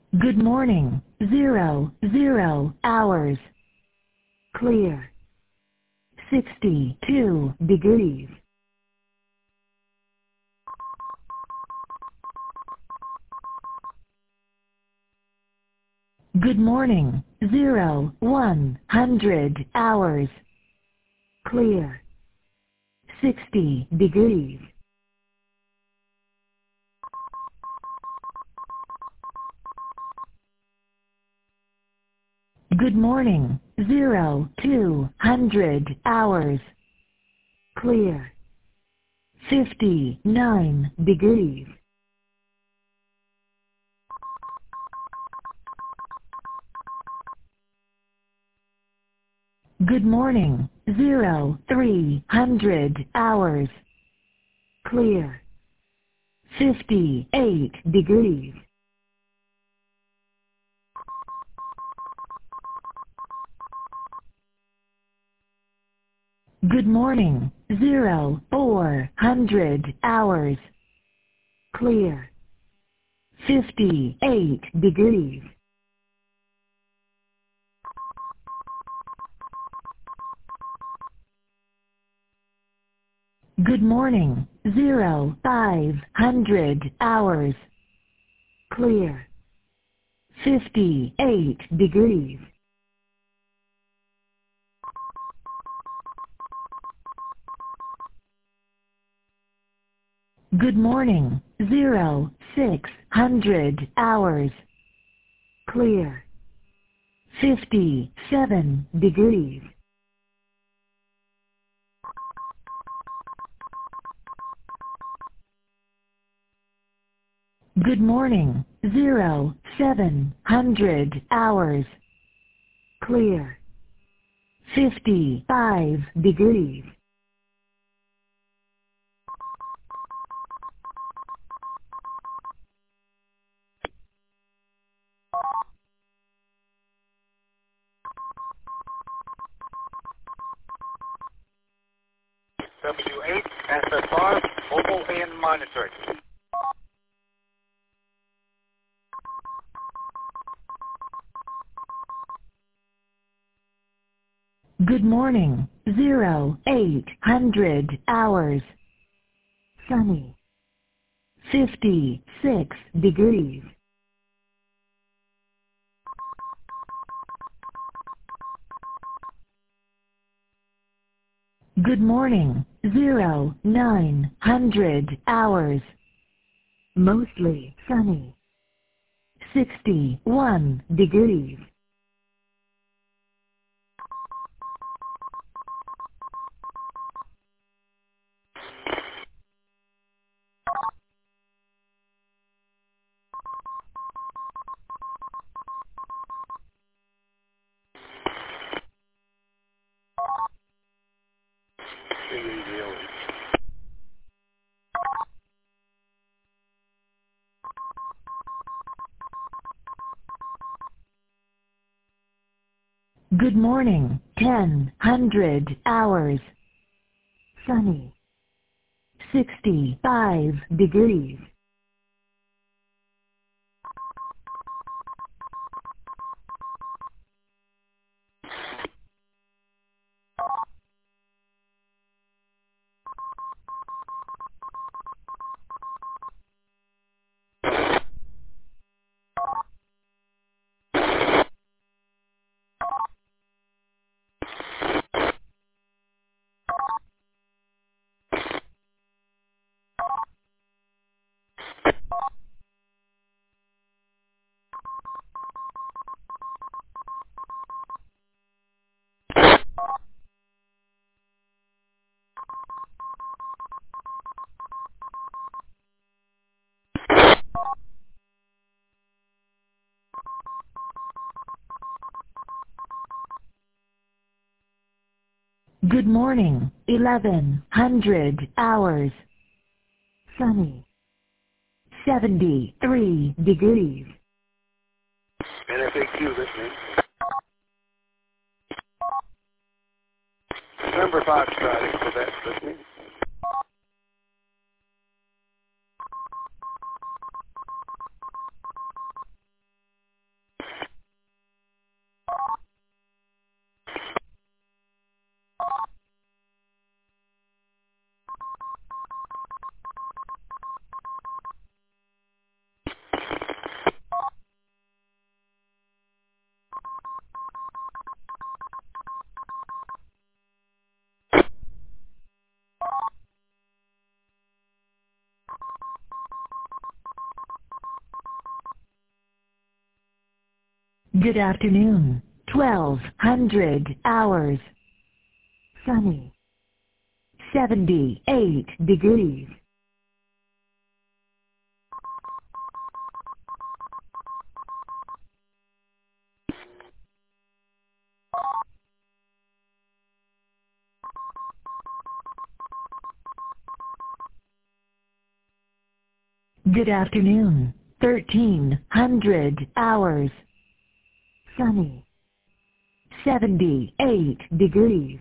Good morning. 00 hours. Clear. 62 degrees. Good morning. 100 hours. Clear. 60 degrees. Good morning. 200 hours. Clear. 59 degrees. Good morning. 300 hours. Clear. 58 degrees. Good morning. 400 hours. Clear. 58 degrees. Good morning. 500 hours. Clear. 58 degrees. Good morning. 600 hours. Clear. 57 degrees. Good morning. 700 hours. Clear. 55 degrees. W8, SFR, mobile and monitoring. Good morning. 800 hours. Sunny. 56 degrees. Good morning. 900 hours. Mostly sunny. 61 degrees. Good morning. 100 hours. Sunny. 65 degrees. Good morning. 1100 hours. Sunny. 73 degrees. NFAQ listening. Number 5 strike, so that's listening. Good afternoon. 1200 hours. Sunny. 78 degrees. Good afternoon. 1300 hours. Sunny. 78 degrees.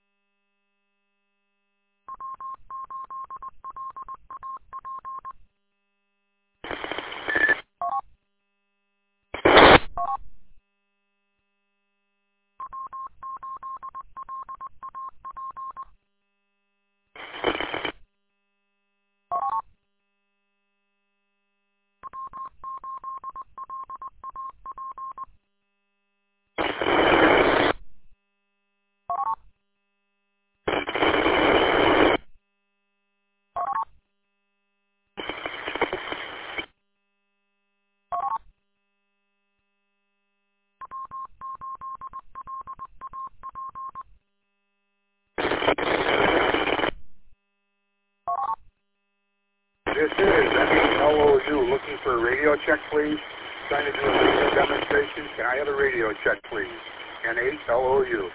This is NHLOU looking for a radio check, please. Trying to do a radio demonstration. Can I have a radio check, please? NHLOU.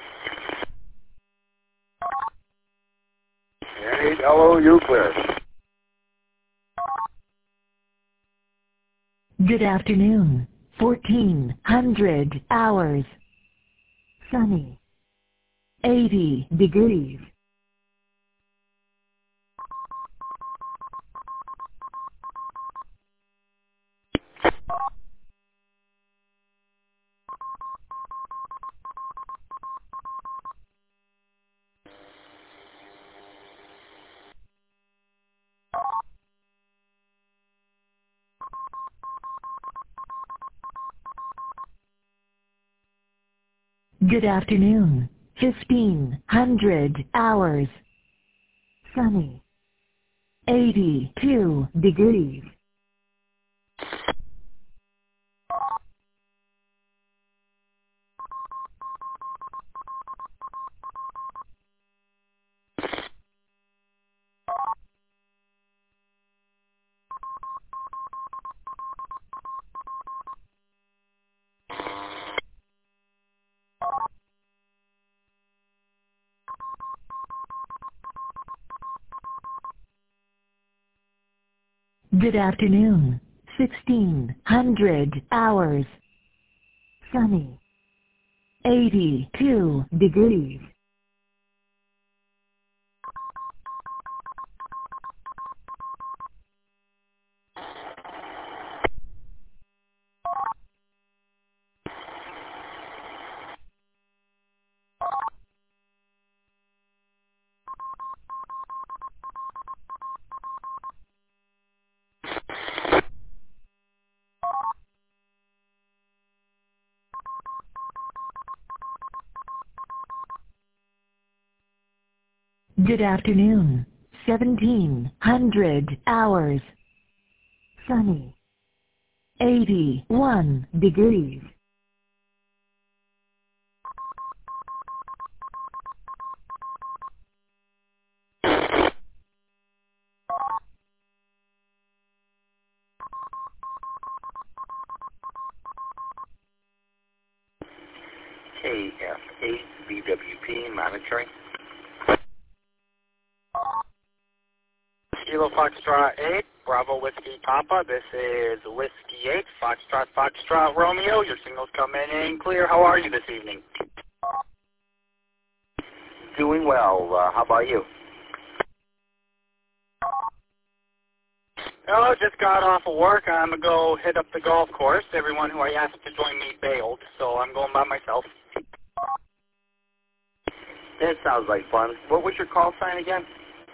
NHLOU clear. Good afternoon. 1400 hours. Sunny. 80 degrees. Good afternoon. 1500 hours. Sunny. 82 degrees. Good afternoon. 1600 hours. Sunny. 82 degrees. Good afternoon. 1700 hours. Sunny. 81 degrees. KF8 VWP monitoring. Kilo Foxtrot 8, Bravo Whiskey Papa. This is Whiskey 8, Foxtrot Romeo. Your signal's coming in clear. How are you this evening? Doing well. How about you? Oh, just got off of work. I'm going to go hit up the golf course. Everyone who I asked to join me bailed, so I'm going by myself. That sounds like fun. What was your call sign again?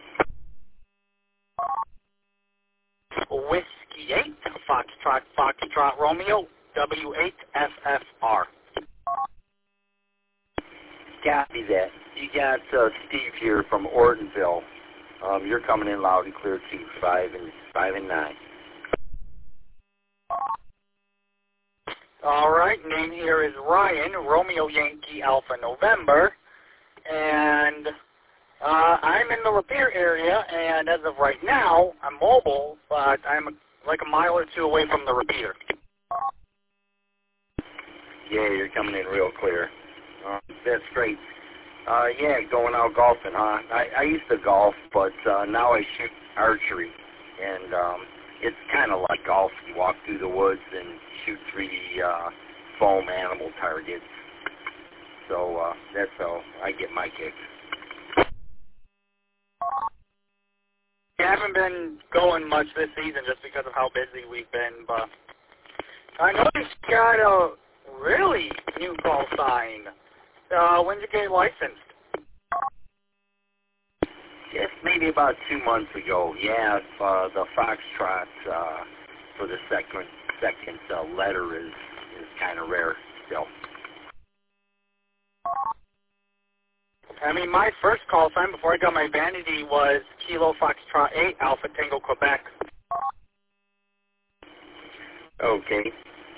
Whiskey 8, Foxtrot Romeo, W8FFR. Copy that. You got Steve here from Ortonville. You're coming in loud and clear too, 5 and 9. All right. right, name here is Ryan, Romeo Yankee Alpha November, and I'm in the Lapeer area, and as of right now, I'm mobile, but I'm like a mile or two away from the repeater. Yeah, you're coming in real clear. That's great. Yeah, going out golfing, huh? I used to golf, but now I shoot archery, and it's kind of like golf. You walk through the woods and shoot 3D foam animal targets. So that's how I get my kicks. I haven't been going much this season just because of how busy we've been, but I noticed you got a really new call sign. When did you get licensed? Just maybe about 2 months ago. Yeah, the Foxtrot for the second letter is kind of rare still. I mean, my first call sign before I got my vanity was Kilo Foxtrot 8 Alpha Tango Quebec. Okay.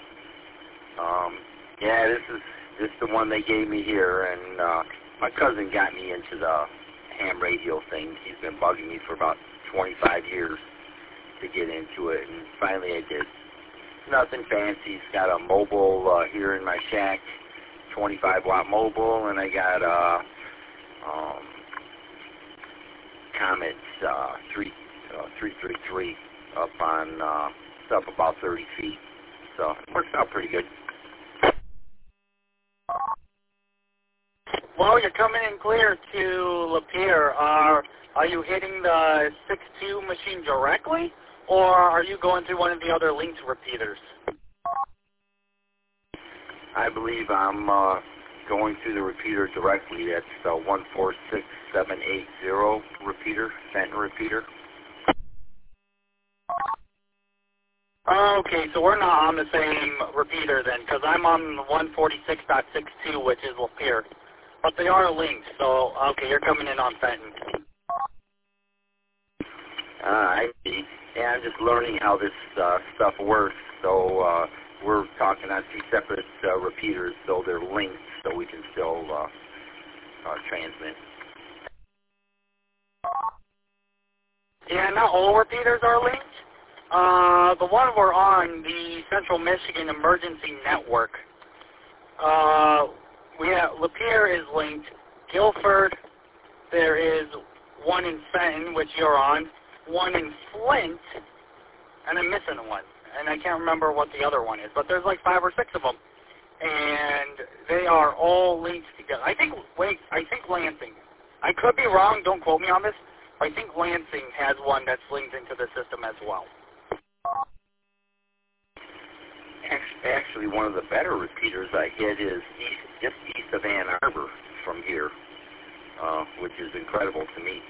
Yeah, this is the one they gave me here, and my cousin got me into the ham radio thing. He's been bugging me for about 25 years to get into it, and finally I did. Nothing fancy. It's got a mobile here in my shack, 25-watt mobile, and I got a Comet 333 up on it's up about 30 feet, so it works out pretty good. Well, you're coming in clear to Lapeer. Are you hitting the 6.2 machine directly, or are you going through one of the other linked repeaters? I believe I'm going through the repeater directly. That's the 146780 repeater, Fenton repeater. Okay, so we're not on the same repeater then, because I'm on the 146.62, which is Lapeer. But they are linked, so, okay, you're coming in on Fenton. I see. Yeah, I'm just learning how this stuff works, so we're talking on 2 separate repeaters, so they're linked, so we can still transmit. Yeah, not all repeaters are linked. The one we're on, the Central Michigan Emergency Network, Lapeer is linked. Guilford, there is one in Fenton, which you're on, one in Flint, and I'm missing one. And I can't remember what the other one is, but there's like 5 or 6 of them. And they are all linked together. I think Lansing. I could be wrong, don't quote me on this, but I think Lansing has one that's linked into the system as well. Actually, one of the better repeaters I hit is just east of Ann Arbor from here, which is incredible to me.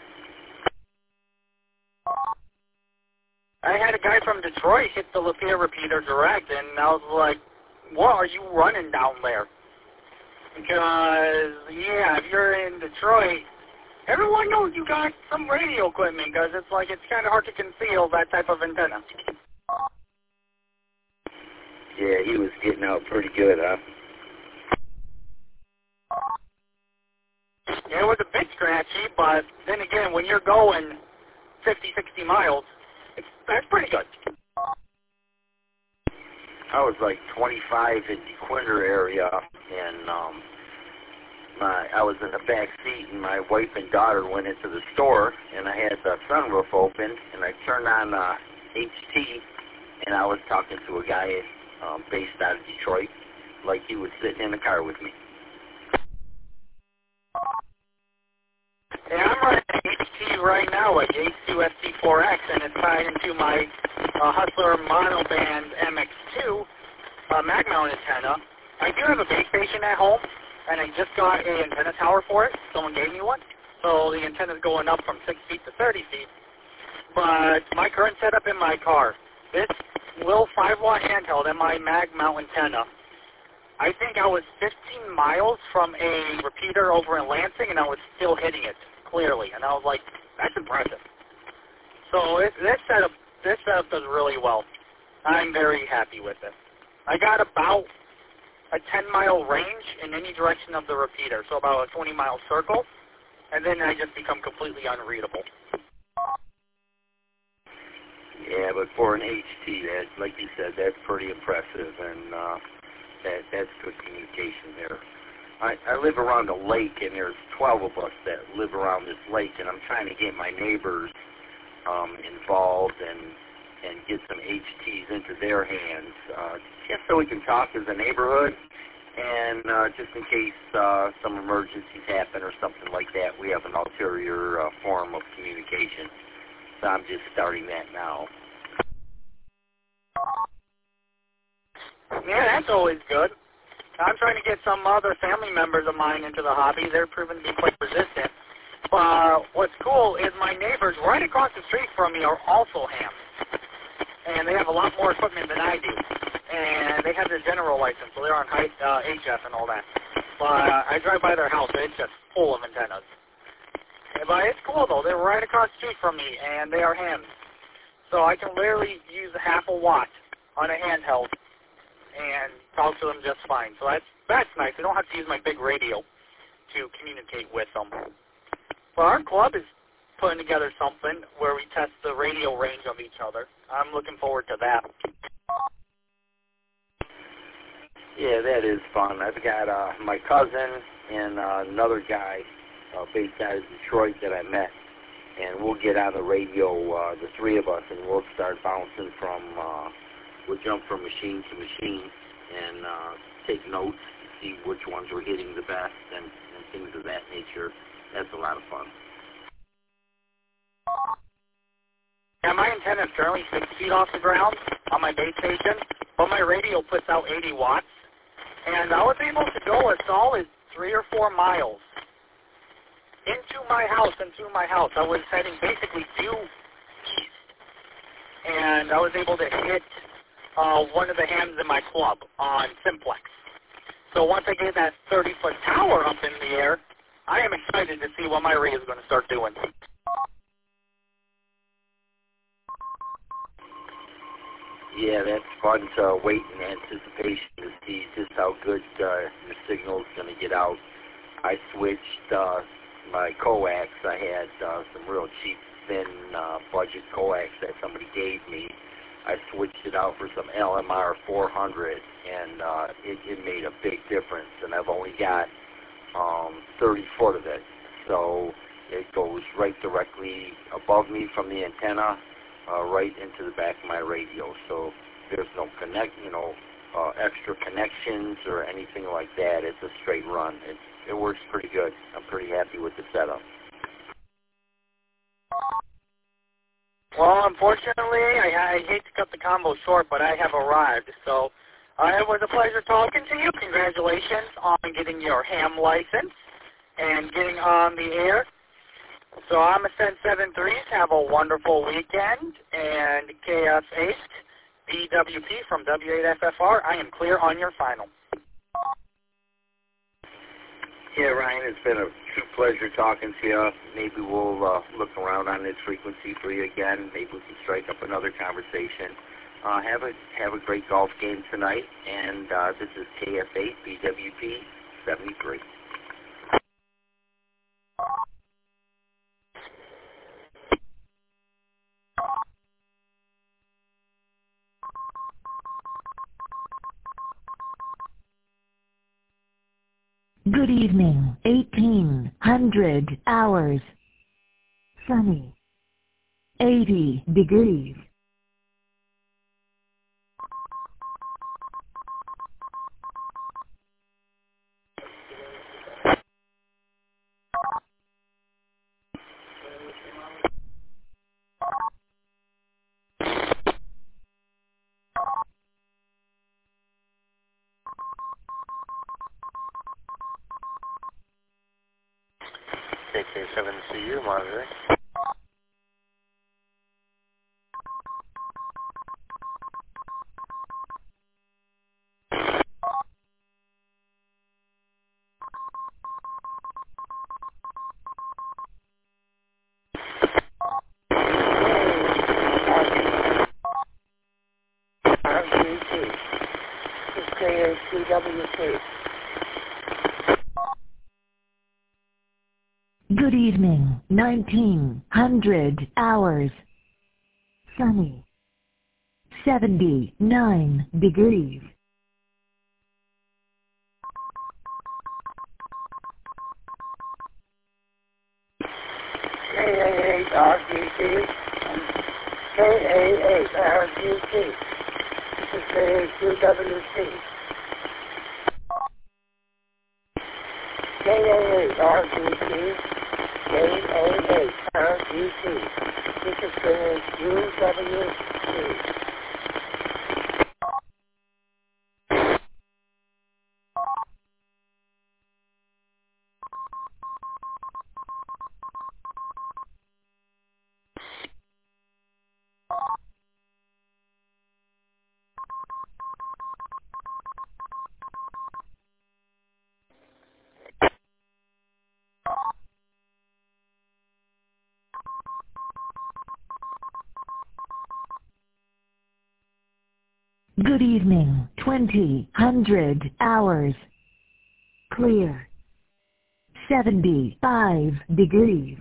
I had a guy from Detroit hit the Lapeer repeater direct, and I was like, what are you running down there? Because, yeah, if you're in Detroit, everyone knows you got some radio equipment, because it's like it's kind of hard to conceal that type of antenna. Yeah, he was getting out pretty good, huh? Yeah, it was a bit scratchy, but then again, when you're going 50, 60 miles, that's pretty good. I was like 25 in the Quinter area, and I was in the back seat, and my wife and daughter went into the store, and I had the sunroof open, and I turned on HT, and I was talking to a guy based out of Detroit, like he was sitting in the car with me. Yeah, I'm running HT right now, a Yaesu ST4X, and it's tied into my Hustler Monoband MX2 mag-mount antenna. I do have a base station at home, and I just got an antenna tower for it. Someone gave me one, so the antenna's going up from 6 feet to 30 feet. But my current setup in my car, this little 5-watt handheld and my mag-mount antenna, I think I was 15 miles from a repeater over in Lansing, and I was still hitting it clearly. And I was like, that's impressive. So this setup does really well. I'm very happy with it. I got about a 10-mile range in any direction of the repeater, so about a 20-mile circle, and then I just become completely unreadable. Yeah, but for an HT, that, like you said, that's pretty impressive, and that's good communication there. I live around a lake, and there's 12 of us that live around this lake, and I'm trying to get my neighbors involved and get some HTs into their hands, just so we can talk as a neighborhood, and just in case some emergencies happen or something like that, we have an ulterior form of communication. So I'm just starting that now. Yeah, that's always good. I'm trying to get some other family members of mine into the hobby. They're proven to be quite resistant. What's cool is my neighbors right across the street from me are also hams. And they have a lot more equipment than I do. And they have their general license, so they're on HF and all that. But I drive by their house, and it's just full of antennas. But it's cool, though. They're right across the street from me, and they are hams. So I can literally use a half a watt on a handheld and talk to them just fine. So that's nice. I don't have to use my big radio to communicate with them. Well, our club is putting together something where we test the radio range of each other. I'm looking forward to that. Yeah, that is fun. I've got my cousin and another guy based out of Detroit that I met, and we'll get on the radio, the three of us, and we'll start bouncing from, we'll jump from machine to machine and take notes to see which ones we're hitting the best and things of that nature. That's a lot of fun. Yeah, my antenna is currently 6 feet off the ground on my base station, but my radio puts out 80 watts, and I was able to go as tall as 3 or 4 miles into my house and through my house. I was heading basically due east, and I was able to hit one of the hams in my club on Simplex. So once I get that 30-foot tower up in the air, I am excited to see what my radio is going to start doing. Yeah, that's fun to wait in anticipation to see just how good your signal is going to get out. I switched my coax. I had some real cheap, thin budget coax that somebody gave me. I switched it out for some LMR 400, and it made a big difference. And I've only got 30 foot of it, so it goes right directly above me from the antenna, right into the back of my radio. So there's no extra connections or anything like that. It's a straight run. It works pretty good. I'm pretty happy with the setup. Well, unfortunately, I hate to cut the combo short, but I have arrived. So it was a pleasure talking to you. Congratulations on getting your ham license and getting on the air. So I'm Ascent 73. Have a wonderful weekend. And KF8, BWP from W8FFR, I am clear on your final. Yeah, Ryan, it's been a true pleasure talking to you. Maybe we'll look around on this frequency for you again. Maybe we can strike up another conversation. Have a great golf game tonight. And this is KF8 BWP 73. Good evening. 1800 hours. Sunny. 80 degrees. KK7CU monitoring. KA2WC. Good evening, 1900 hours. Sunny. 79 degrees. KA8RGT. KA8RGT. This is KA2WC. KA8RGT. KA8RGT. This is KA2WC. Good evening, 2000 hours. Clear. 75 degrees.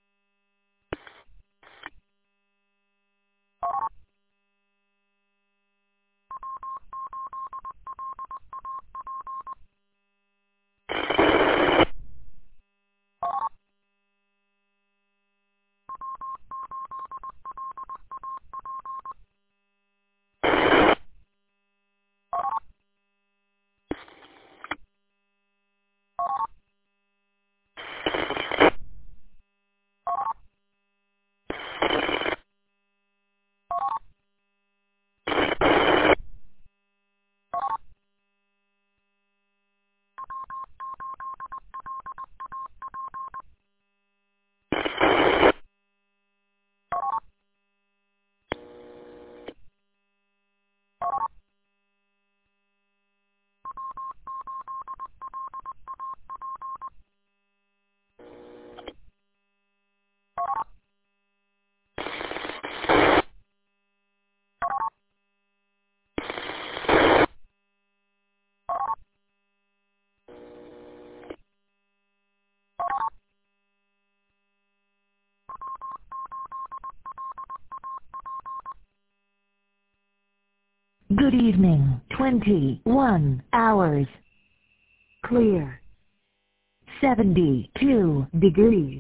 Good evening, 21 hours. Clear. 72 degrees.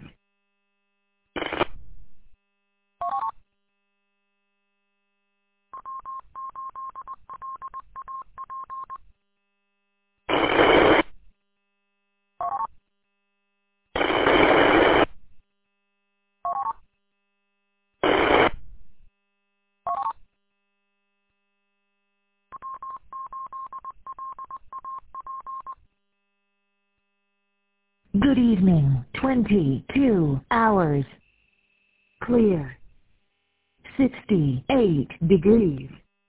Good evening, 22 hours. Clear. 68 degrees.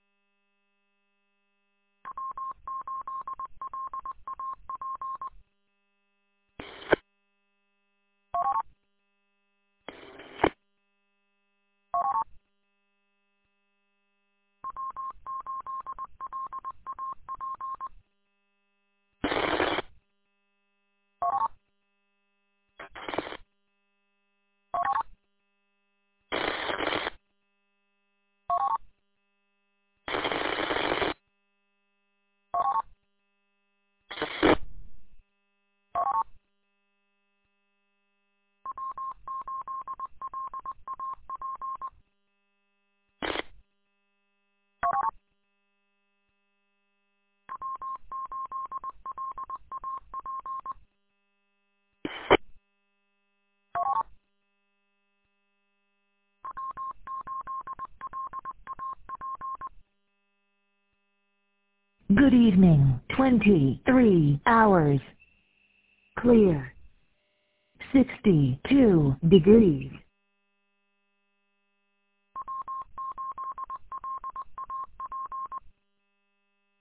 Good evening, 23 hours. Clear. 62 degrees.